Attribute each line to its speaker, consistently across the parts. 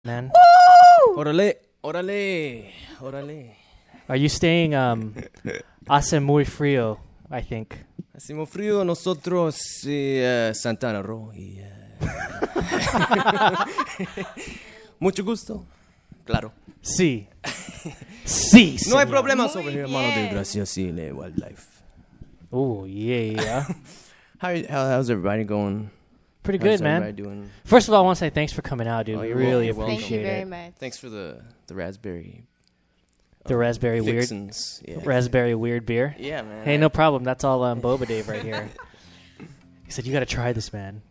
Speaker 1: man.
Speaker 2: Woo!
Speaker 3: Orale, orale, orale.
Speaker 1: Are you staying hace muy frío, I think.
Speaker 3: Hacemos frío nosotros Santana Roo. Mucho gusto. Claro.
Speaker 1: Sí. Sí,
Speaker 3: No hay
Speaker 1: señor.
Speaker 3: problemas
Speaker 2: Muy
Speaker 3: over here, hermano de
Speaker 2: bien.
Speaker 3: Graciosile Wildlife.
Speaker 1: Oh, yeah.
Speaker 3: How's everybody going?
Speaker 1: Pretty
Speaker 3: How's
Speaker 1: good, man.
Speaker 3: everybody doing?
Speaker 1: First of all, I want to say thanks for coming out, dude.
Speaker 3: Oh,
Speaker 1: We
Speaker 3: you're
Speaker 1: really
Speaker 3: welcome.
Speaker 1: appreciate
Speaker 2: Thank you very
Speaker 1: it.
Speaker 2: much.
Speaker 3: Thanks for the raspberry.
Speaker 1: The raspberry weird,
Speaker 3: Vixens. Yeah.
Speaker 1: raspberry weird beer.
Speaker 3: Yeah, man.
Speaker 1: Hey, no problem. That's all Boba Dave right here. He said, you got to try this, man.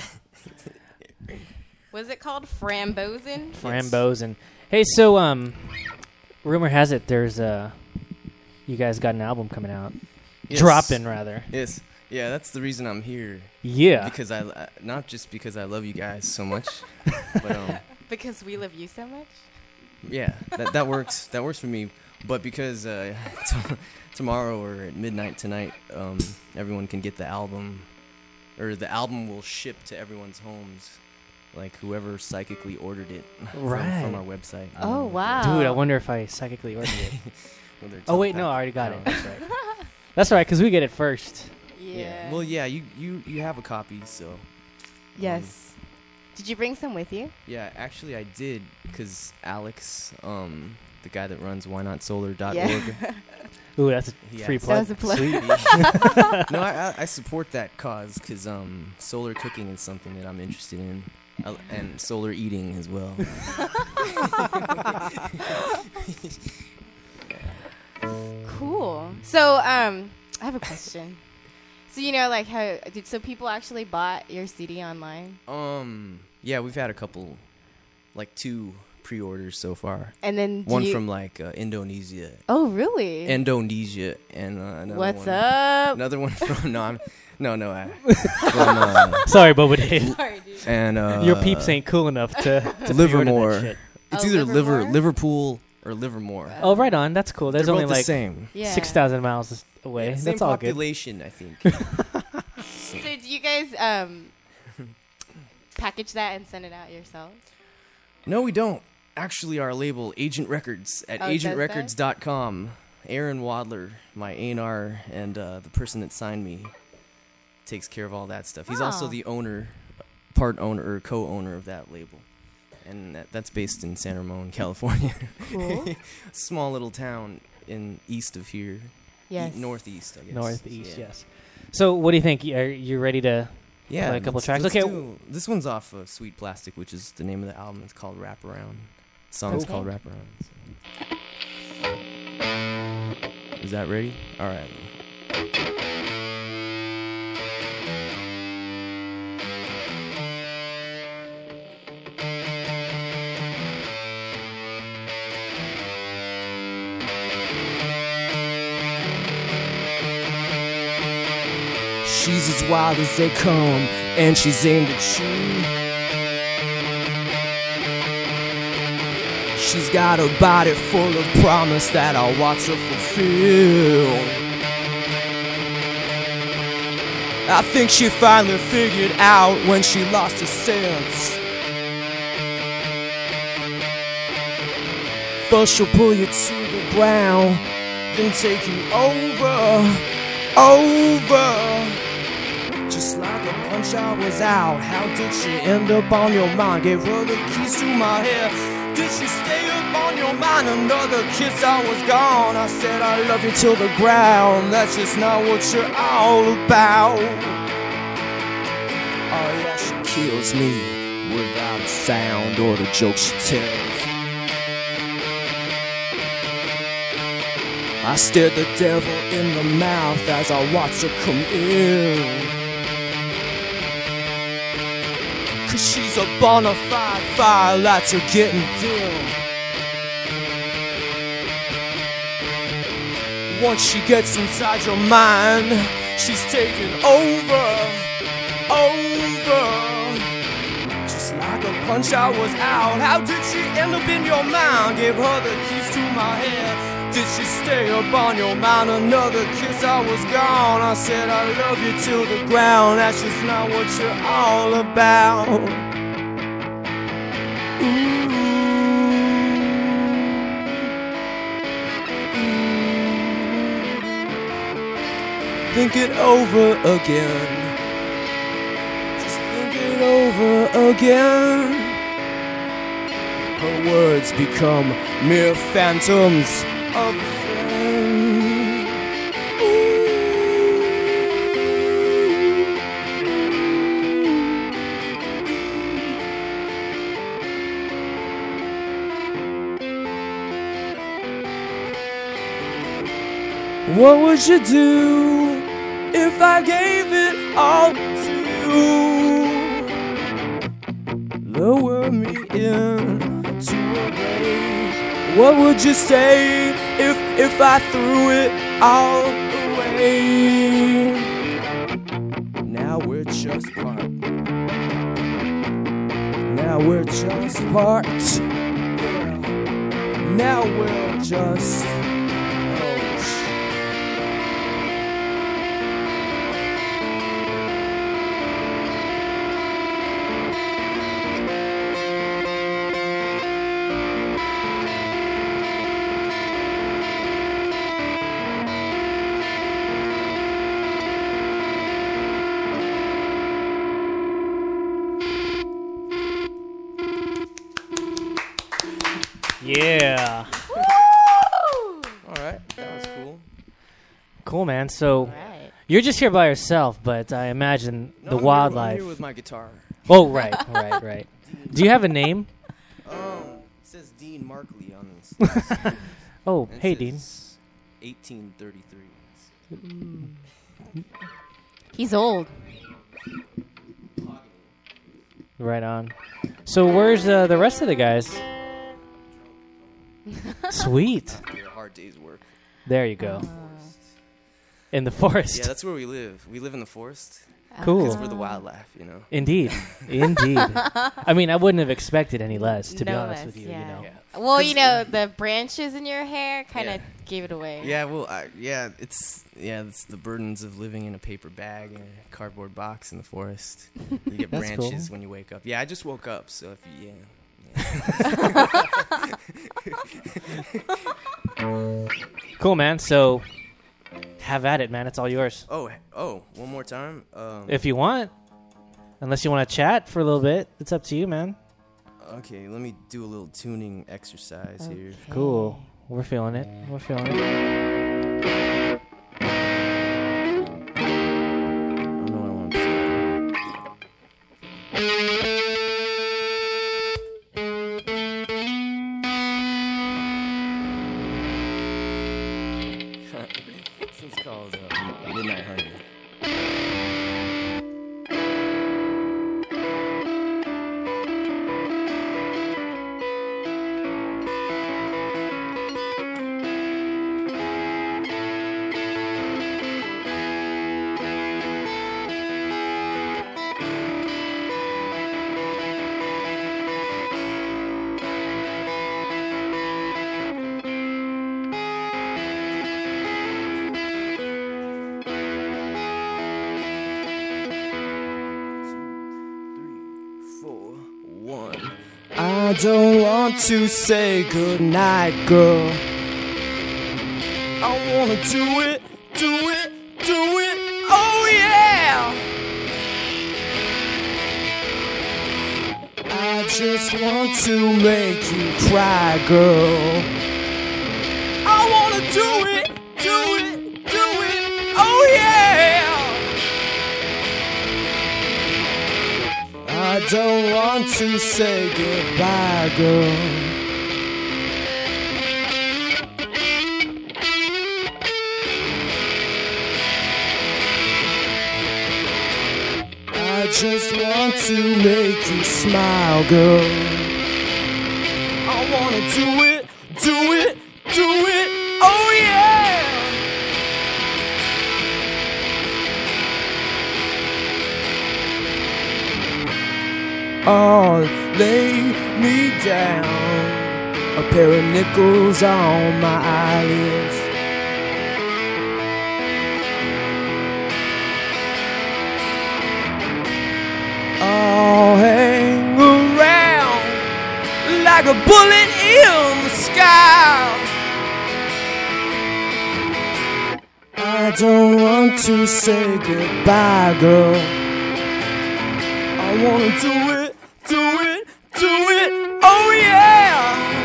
Speaker 2: Was it called Frambozen?
Speaker 1: Frambozen. Hey, so, rumor has it there's, you guys got an album coming out.
Speaker 3: Yes.
Speaker 1: Dropping, rather.
Speaker 3: Yes. Yeah, that's the reason I'm here.
Speaker 1: Yeah.
Speaker 3: Because not just because I love you guys so much, but
Speaker 2: Because we love you so much?
Speaker 3: yeah, that works. That works for me. But because tomorrow or at midnight tonight, everyone can get the album, or the album will ship to everyone's homes, like whoever psychically ordered it
Speaker 1: Right.
Speaker 3: from our website.
Speaker 2: Oh, wow.
Speaker 1: Dude, I wonder if I psychically ordered it.
Speaker 3: Well, they're
Speaker 1: Oh, wait,
Speaker 3: telepath-
Speaker 1: no, I already got it.
Speaker 3: Oh.
Speaker 1: That's right. That's right, because we get it first.
Speaker 2: Yeah.
Speaker 3: Well, yeah, you have a copy, so
Speaker 2: Yes. Did you bring some with you?
Speaker 3: yeah. Actually, I did because Alex, the guy that runs WhyNotSolar.org.
Speaker 2: Yeah.
Speaker 1: Ooh, that's a
Speaker 3: He
Speaker 1: free
Speaker 3: asked-
Speaker 1: plug.
Speaker 2: That was a plug.
Speaker 1: Sweet.
Speaker 3: No, I support that cause because solar cooking is something that I'm interested in, and solar eating as well.
Speaker 2: Cool. So, I have a question. So, you know, like, so people actually bought your CD online?
Speaker 3: Yeah, we've had a couple, like 2 pre-orders so far.
Speaker 2: And then
Speaker 3: One from like Indonesia,
Speaker 2: Oh, really?
Speaker 3: and another
Speaker 2: What's
Speaker 3: one,
Speaker 2: up?
Speaker 3: Another one from from
Speaker 1: Sorry, Boba Dave.
Speaker 2: Sorry, dude.
Speaker 3: and
Speaker 1: Your peeps ain't cool enough to pre-order that
Speaker 3: Livermore.
Speaker 1: shit.
Speaker 3: It's
Speaker 2: Oh,
Speaker 3: either
Speaker 2: Livermore?
Speaker 3: Liverpool or Livermore.
Speaker 1: Oh, right on. That's cool. There's
Speaker 3: They're
Speaker 1: only
Speaker 3: both the
Speaker 1: like
Speaker 3: same.
Speaker 2: Yeah.
Speaker 1: 6,000 miles away.
Speaker 3: Yeah, same
Speaker 1: That's all good.
Speaker 3: population, I think.
Speaker 2: So, do you guys package that and send it out yourself?
Speaker 3: No, we don't. Actually, our label, Agent Records, at
Speaker 2: Oh, does that?
Speaker 3: agentrecords.com. Aaron Wadler, my A&R, and the person that signed me, takes care of all that stuff. He's also
Speaker 2: Oh.
Speaker 3: the owner, part owner, or co-owner of that label. And that's based in San Ramon, California.
Speaker 2: Cool.
Speaker 3: Small little town in east of here.
Speaker 2: Yes.
Speaker 3: Northeast, I guess.
Speaker 1: Northeast,
Speaker 3: Yeah.
Speaker 1: yes. So, what do you think? Are you ready to
Speaker 3: Yeah,
Speaker 1: play a couple
Speaker 3: let's-
Speaker 1: tracks?
Speaker 3: let's
Speaker 1: Okay.
Speaker 3: this one's off of Sweet Plastic, which is the name of the album. It's called Wraparound. The song's
Speaker 2: Okay.
Speaker 3: called Wraparound. So. Is that ready? All right. She's as wild as they come, and she's aimed at you. She's got a body full of promise that I'll watch her fulfill. I think she finally figured out when she lost her sense. First she'll pull you to the ground, then take you over. Just like a punch I was out. How did she end up on your mind? Gave her the keys to my hair. Did she stay up on your mind? Another kiss, I was gone. I said I love you till the ground. That's just not what you're all about. Oh yeah, she kills me without a sound or the joke she tells. I stared the devil in the mouth as I watched her come in. Cause she's a bona fide fire, lights are getting dim. Once she gets inside your mind, she's taking over. Just like a punch I was out. How did she end up in your mind? Gave her the keys to my head. Did she stay up on your mind? Another kiss, I was gone. I said I love you till the ground. That's just not what you're all about. Ooh. think it over again. Just think it over again. Her words become mere phantoms of a friend. What would you do if I gave it all to you? Lower me into a grave. What would you say if I threw it all away? Now we're just part. Now we're just part. Now we're just.
Speaker 1: Yeah.
Speaker 3: All right, that was cool.
Speaker 1: Cool, man. So
Speaker 2: Right.
Speaker 1: you're just here by yourself, but I imagine
Speaker 3: No,
Speaker 1: the
Speaker 3: I'm
Speaker 1: wildlife.
Speaker 3: here with my guitar.
Speaker 1: Oh, right, right. Do you have a name?
Speaker 3: It says Dean Markley on this.
Speaker 1: Oh,
Speaker 3: And it
Speaker 1: hey,
Speaker 3: says
Speaker 1: Dean.
Speaker 3: 1833.
Speaker 2: He's old.
Speaker 1: Right on. So where's the rest of the guys? Sweet.
Speaker 3: After a hard day's work.
Speaker 1: There you go. In the forest.
Speaker 3: Yeah, that's where we live. We live in the forest.
Speaker 1: Cool.
Speaker 3: Because we're the wildlife, you know.
Speaker 1: Indeed. Indeed. I mean, I wouldn't have expected any less, to be
Speaker 2: No
Speaker 1: honest
Speaker 2: less,
Speaker 1: with you,
Speaker 2: yeah.
Speaker 1: you know.
Speaker 3: Yeah.
Speaker 2: Well, you know, the branches in your hair kind of
Speaker 3: Yeah.
Speaker 2: gave it away.
Speaker 3: Yeah, well, it's the burdens of living in a paper bag in a cardboard box in the forest. You get
Speaker 1: That's
Speaker 3: branches
Speaker 1: cool.
Speaker 3: when you wake up. Yeah, I just woke up, so if you,
Speaker 1: Cool, man. So have at it, man. It's all yours.
Speaker 3: Oh, one more time.
Speaker 1: If you want. Unless you want to chat for a little bit. It's up to you, man.
Speaker 3: Okay, let me do a little tuning exercise here.
Speaker 1: Cool. We're feeling it. We're feeling it.
Speaker 3: I don't know what I want to say. This is called Midnight Honey. I don't want to say goodnight, girl. I wanna do it, oh yeah! I just want to make you cry, girl. I wanna do it, oh yeah! I don't want to say goodbye, girl. I just want to make you smile, girl. I wanna do it, oh yeah! Oh, lay me down, a pair of nickels on my eyelids. I'll hang around like a bullet in the sky. I don't want to say goodbye, girl. I wanna do it, do it, do it, oh yeah.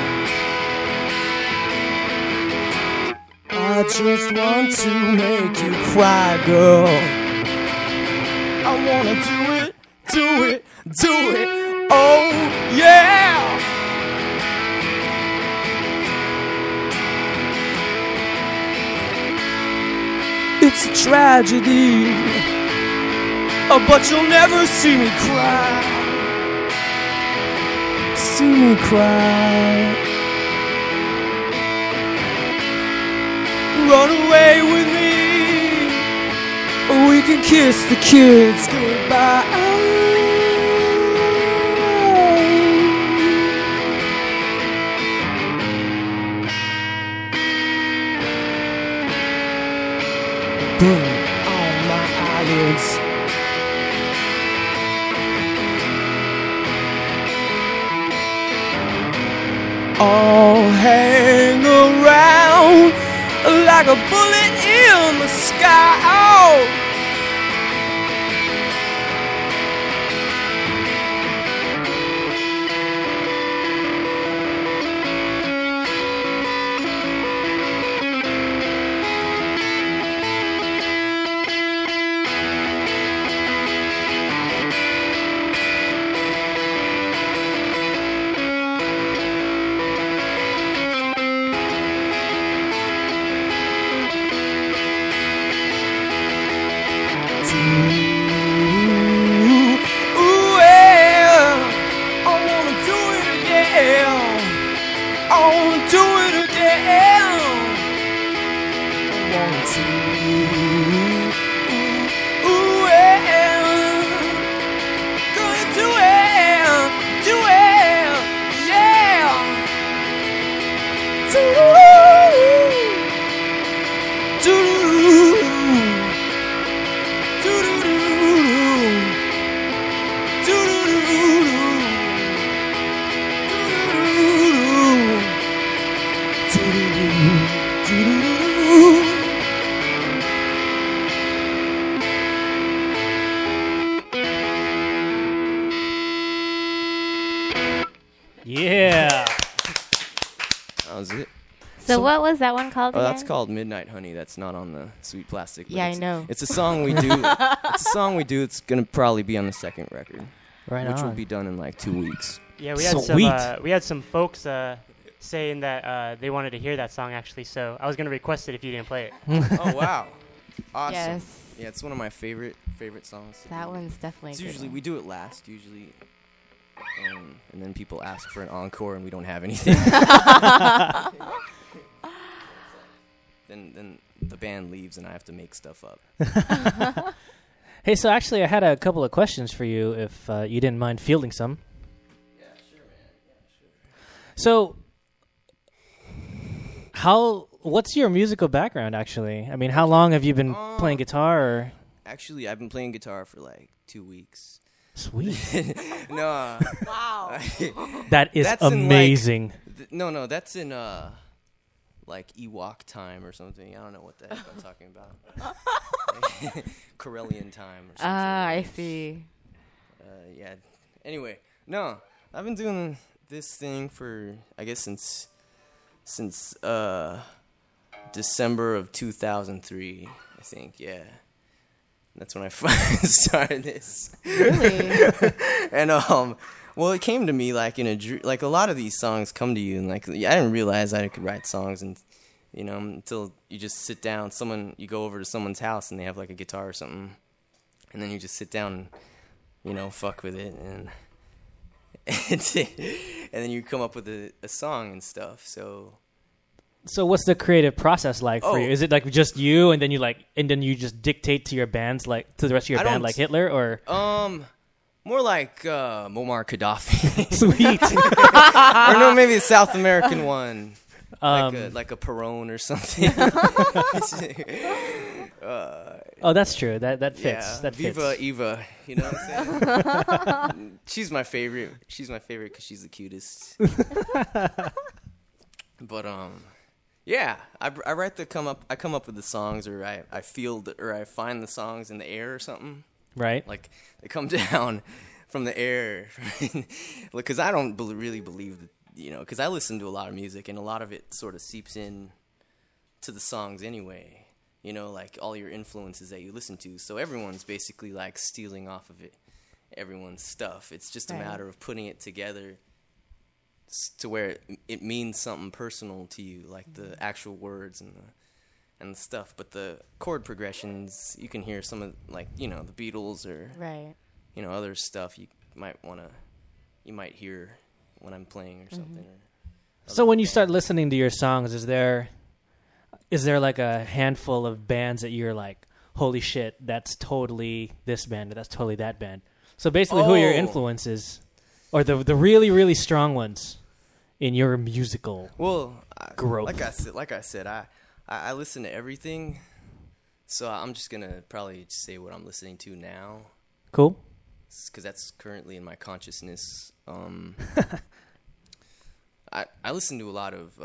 Speaker 3: I just want to make you cry, girl. I wanna do it, do it, do it, oh yeah. It's a tragedy, but you'll never see me cry. See me cry. Run away with me, or we can kiss the kids goodbye. Burn on my eyelids. I'll hang around like a bullet in the sky. Oh.
Speaker 1: Yeah.
Speaker 3: That was it.
Speaker 2: So what was that one called
Speaker 3: Oh,
Speaker 2: again?
Speaker 3: that's called Midnight Honey. That's not on the Sweet Plastic. but
Speaker 2: Yeah, I
Speaker 3: it's-
Speaker 2: know.
Speaker 3: It's a song we do. It's a song we do. It's gonna probably be on the second record,
Speaker 1: Right
Speaker 3: which
Speaker 1: on.
Speaker 3: will be done in like 2 weeks.
Speaker 4: Yeah,
Speaker 1: Sweet.
Speaker 4: we had some folks saying that they wanted to hear that song actually. So I was gonna request it if you didn't play it.
Speaker 3: Oh wow, awesome!
Speaker 2: Yes.
Speaker 3: Yeah, it's one of my favorite songs.
Speaker 2: That one's definitely
Speaker 3: It's
Speaker 2: a good
Speaker 3: usually
Speaker 2: one.
Speaker 3: we do it last, and then people ask for an encore, and we don't have anything. Then the band leaves, and I have to make stuff up.
Speaker 1: Hey, so actually, I had a couple of questions for you, if you didn't mind fielding some.
Speaker 3: Yeah, sure, man.
Speaker 1: So, what's your musical background, actually? I mean, how long have you been playing guitar? Or?
Speaker 3: Actually, I've been playing guitar for like 2 weeks.
Speaker 1: Sweet.
Speaker 3: No,
Speaker 2: Wow.
Speaker 1: That is
Speaker 3: That's in, like,
Speaker 1: amazing.
Speaker 3: no, that's in like Ewok time or something. I don't know what the heck I'm talking about. Corellian time or something.
Speaker 2: Ah, I see.
Speaker 3: Yeah. Anyway, no, I've been doing this thing for I guess since December of 2003. I think. Yeah. That's when I started this.
Speaker 2: Really?
Speaker 3: And well, it came to me like in a like a lot of these songs come to you, and like I didn't realize I could write songs, and until you just sit down. You go over to someone's house and they have like a guitar or something, and then you just sit down, and fuck with it, and then you come up with a song and stuff.
Speaker 1: So what's the creative process like for you?
Speaker 3: Oh.
Speaker 1: Is it like just you, and then you just dictate to your bands, like to the rest of your
Speaker 3: I
Speaker 1: band,
Speaker 3: don't-
Speaker 1: like Hitler, or
Speaker 3: more like Muammar Gaddafi,
Speaker 1: sweet?
Speaker 3: or no, maybe a South American one. Like a Perón or something.
Speaker 1: Oh, that's true. That fits.
Speaker 3: Yeah,
Speaker 1: That fits.
Speaker 3: Viva Eva. You know what I'm saying? She's my favorite. She's my favorite because she's the cutest. But
Speaker 5: Yeah, I come up with the songs, or I feel or I find the songs in the air or something.
Speaker 1: Right.
Speaker 5: Like they come down from the air, because I don't really believe that, because I listen to a lot of music and a lot of it sort of seeps in to the songs anyway. Like all your influences that you listen to. So everyone's basically like stealing off of it, everyone's stuff. It's just a matter of putting it together to where it means something personal to you, like the actual words and the stuff. But the chord progressions, you can hear some of, like, the Beatles or other stuff you might hear when I'm playing or something.
Speaker 1: So when you start listening to your songs, is there like a handful of bands that you're like, holy shit, that's totally this band, or that's totally that band? So basically, who are your influences, or the really, really strong ones in your musical growth?
Speaker 5: Like I said, I listen to everything, so I'm just gonna probably say what I'm listening to now.
Speaker 1: Cool.
Speaker 5: Because that's currently in my consciousness. I listen to a lot of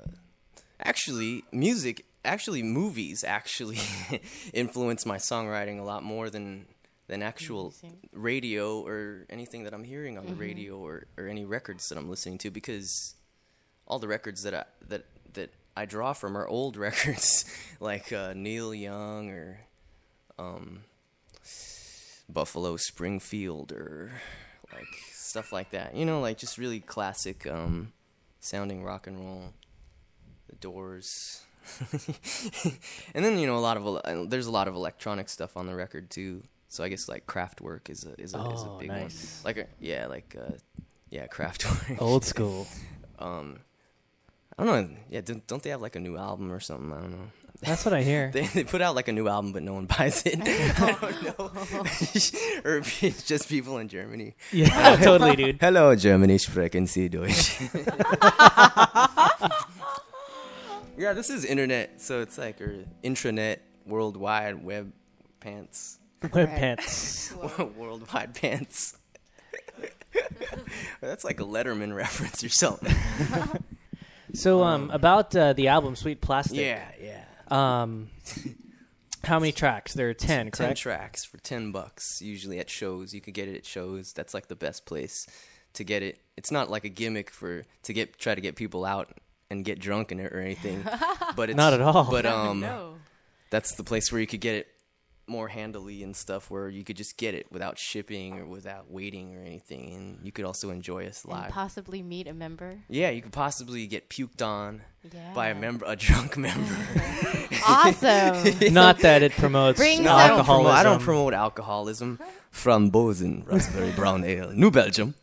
Speaker 5: movies actually influence my songwriting a lot more than actual radio or anything that I'm hearing on the radio or any records that I'm listening to, because all the records that I draw from are old records, like Neil Young or Buffalo Springfield or like stuff like that. Like just really classic sounding rock and roll. The Doors. And then there's a lot of electronic stuff on the record too. So I guess like Kraftwerk is a big
Speaker 1: nice
Speaker 5: one. Kraftwerk.
Speaker 1: Old school.
Speaker 5: I don't know. Yeah, don't they have like a new album or something? I don't know.
Speaker 1: That's what I hear.
Speaker 5: They put out like a new album, but no one buys it. I don't know. Or it's just people in Germany.
Speaker 1: Yeah, totally, dude.
Speaker 5: Hello, Germany, sprechen Sie Deutsch. Yeah, this is internet, so it's like intranet, worldwide web pants.
Speaker 1: Web pants.
Speaker 5: Worldwide pants. That's like a Letterman reference or something.
Speaker 1: So, about the album Sweet Plastic.
Speaker 5: Yeah.
Speaker 1: How many tracks? There are 10, correct?
Speaker 5: 10 tracks for $10 usually at shows. You could get it at shows. That's like the best place to get it. It's not like a gimmick try to get people out and get drunk in it or anything. But it's
Speaker 1: not at all.
Speaker 5: But
Speaker 2: No.
Speaker 5: that's the place where you could get it more handily and stuff, where you could just get it without shipping or without waiting or anything, and you could also enjoy us live.
Speaker 2: And possibly meet a member.
Speaker 5: Yeah, you could possibly get puked on by a
Speaker 2: Yeah.
Speaker 5: drunk member.
Speaker 2: Awesome.
Speaker 1: Not that it promotes
Speaker 2: Bring
Speaker 1: alcoholism.
Speaker 5: I don't promote alcoholism. Frambozen Raspberry Brown Ale, New Belgium.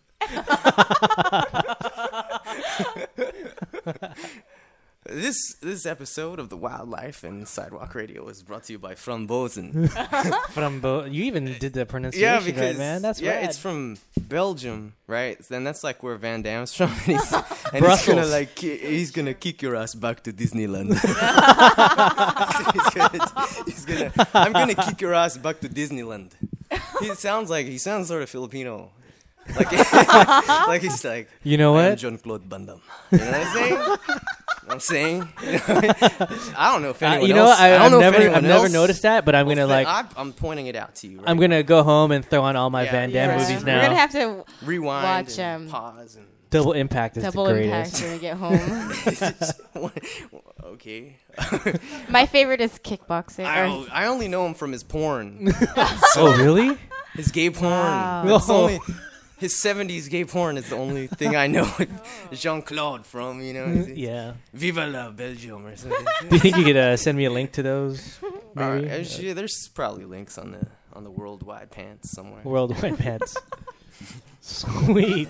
Speaker 5: This episode of The Wildlife and Sidewalk Radio is brought to you by Frambozen.
Speaker 1: You even did the pronunciation
Speaker 5: Yeah,
Speaker 1: right,
Speaker 5: because
Speaker 1: man. That's rad.
Speaker 5: it's from Belgium, right? Then that's like where Van Damme's from. And
Speaker 1: Brussels.
Speaker 5: he's gonna kick your ass back to Disneyland. I'm gonna kick your ass back to Disneyland. He sounds sort of Filipino. Like he's like,
Speaker 1: You know
Speaker 5: I am
Speaker 1: what?
Speaker 5: Jean-Claude Van Damme. You know what I'm saying? I don't know if anyone
Speaker 1: You know
Speaker 5: else.
Speaker 1: what?
Speaker 5: I don't know if
Speaker 1: I've
Speaker 5: anyone
Speaker 1: never
Speaker 5: else-
Speaker 1: noticed that, but I'm gonna like.
Speaker 5: I'm pointing it out to you. Right
Speaker 1: I'm gonna go home and throw on all my Van Damme
Speaker 5: yeah.
Speaker 1: movies
Speaker 2: We're gonna
Speaker 1: now.
Speaker 2: have to
Speaker 5: rewind,
Speaker 2: watch
Speaker 5: and pause, and
Speaker 1: Double Impact is
Speaker 2: Double
Speaker 1: the
Speaker 2: Impact
Speaker 1: greatest.
Speaker 2: when we get home.
Speaker 5: okay.
Speaker 2: My favorite is Kickboxer.
Speaker 5: I only know him from his porn,
Speaker 1: Oh, really?
Speaker 5: his gay porn.
Speaker 2: Wow.
Speaker 5: That's
Speaker 1: Oh.
Speaker 5: only his 70s gay porn is the only thing I know Jean-Claude from.
Speaker 1: Yeah.
Speaker 5: Viva la Belgium or something.
Speaker 1: Do you think you could send me a link to those? Maybe?
Speaker 5: Actually, there's probably links on the Worldwide Pants somewhere.
Speaker 1: Worldwide Pants. Sweet.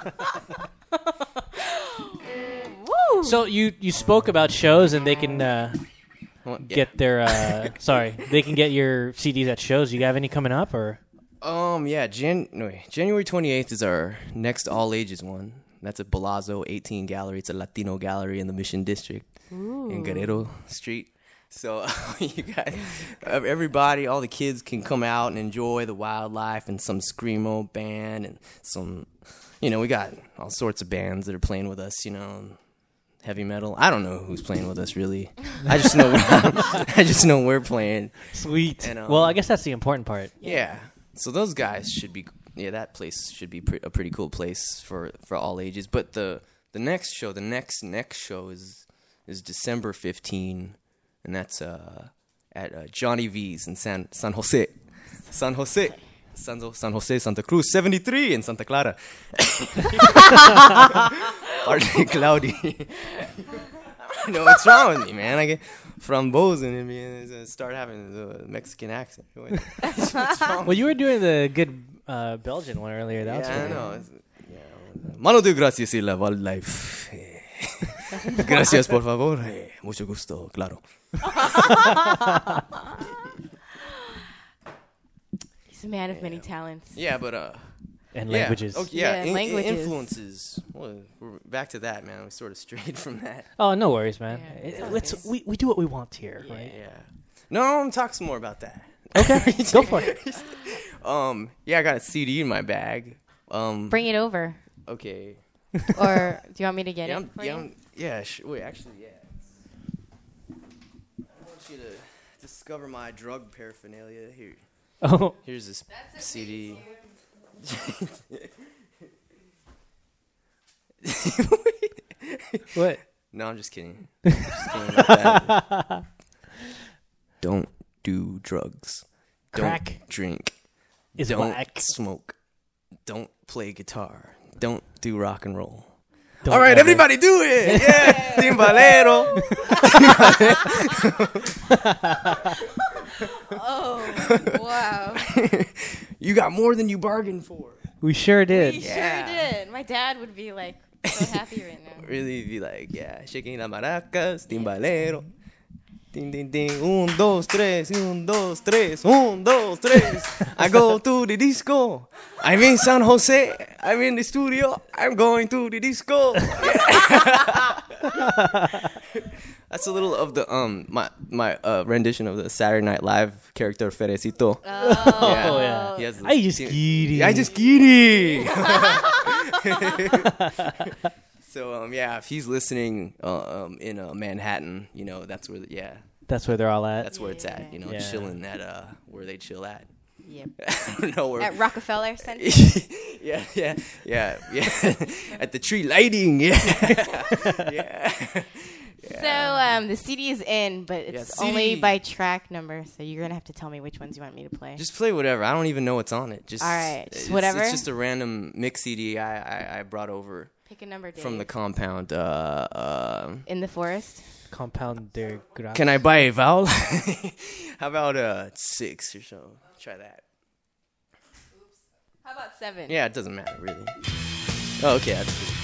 Speaker 2: Woo!
Speaker 1: So you spoke about shows, and they can
Speaker 5: Well, yeah.
Speaker 1: get their they can get your CDs at shows. You have any coming up, or?
Speaker 5: Yeah, January 28th is our next all ages one. That's at Palazzo 18 Gallery. It's a Latino gallery in the Mission District in Guerrero Street. So you guys, everybody, all the kids can come out and enjoy the wildlife, and some screamo band and some, we got all sorts of bands that are playing with us, heavy metal. I don't know who's playing with us really. I just know we're playing.
Speaker 1: Sweet.
Speaker 5: And,
Speaker 1: Well, I guess that's the important part.
Speaker 5: Yeah. So those guys should be. Yeah, that place should be a pretty cool place for all ages. But the next show, the next show is December 15, and that's at Johnny V's in San Jose, Santa Cruz, 73 in Santa Clara. Partly cloudy. I don't know what's wrong with me, man. I get frambozen in me and start having the Mexican accent. What's wrong?
Speaker 1: Well, you were doing the good Belgian one earlier. That was
Speaker 5: Yeah, I
Speaker 1: really
Speaker 5: know. Mano de gracias y la wildlife. Gracias, por favor. Mucho gusto, claro.
Speaker 2: He's a man of many talents.
Speaker 5: Yeah, but
Speaker 1: and
Speaker 5: yeah.
Speaker 1: languages.
Speaker 5: Okay, yeah,
Speaker 2: Yeah, languages.
Speaker 5: influences. Well, we're back to that, man. We sort of strayed from that.
Speaker 1: Oh, no worries, man.
Speaker 2: Yeah,
Speaker 1: Let's we do what we want here, right?
Speaker 5: Yeah. No, I'm talking some more about that.
Speaker 1: Okay, go for it.
Speaker 5: Yeah, I got a CD in my bag.
Speaker 2: Bring it over.
Speaker 5: Okay.
Speaker 2: Or do you want me to get
Speaker 5: Yeah,
Speaker 2: it? For you?
Speaker 5: wait, actually, yeah. I want you to discover my drug paraphernalia.
Speaker 1: Oh,
Speaker 5: Here's this CD.
Speaker 1: what?
Speaker 5: No, I'm just kidding. About that. Don't do drugs.
Speaker 1: Crack
Speaker 5: Don't drink.
Speaker 1: is
Speaker 5: Don't
Speaker 1: black.
Speaker 5: smoke. Don't play guitar. Don't do rock and roll.
Speaker 1: Don't
Speaker 5: All right,
Speaker 1: ever-
Speaker 5: everybody do it. Yeah. Timbalero.
Speaker 2: Oh, wow.
Speaker 5: You got more than you bargained for.
Speaker 1: We sure did.
Speaker 2: We
Speaker 5: Yeah.
Speaker 2: sure did. My dad would be like so happy right now.
Speaker 5: Really be like, yeah, shaking la maracas, timbalero. Ding, ding, ding. 1, 2, 3, 1, 2, 3, 1, 2, 3. I go to the disco. I'm in San Jose. I'm in the studio. I'm going to the disco. That's a little of the my rendition of the Saturday Night Live character Ferecito.
Speaker 2: Oh,
Speaker 1: yeah.
Speaker 5: He has
Speaker 1: I just kidding.
Speaker 5: I just kidding. So yeah, if he's listening in Manhattan, you know that's where
Speaker 1: That's where they're all at.
Speaker 5: that's where it's at. You know,
Speaker 1: Yeah.
Speaker 5: chilling at where they chill at.
Speaker 2: Yep.
Speaker 5: I don't know where.
Speaker 2: At Rockefeller Center.
Speaker 5: yeah. At the tree lighting. Yeah.
Speaker 2: So the CD is in, but it's
Speaker 5: Yeah,
Speaker 2: only
Speaker 5: CD.
Speaker 2: by track number. So you're gonna have to tell me which ones you want me to play.
Speaker 5: Just play whatever. I don't even know what's on it. Just
Speaker 2: All right, just
Speaker 5: it's-
Speaker 2: whatever?
Speaker 5: It's just a random mix CD I brought over
Speaker 2: Pick a number, Dave.
Speaker 5: from the compound.
Speaker 2: In the forest.
Speaker 1: Compound de Gracia.
Speaker 5: Can I buy a vowel? How about 6 or so? Try that.
Speaker 2: How about 7?
Speaker 5: Yeah, it doesn't matter really. Oh, okay, that's good.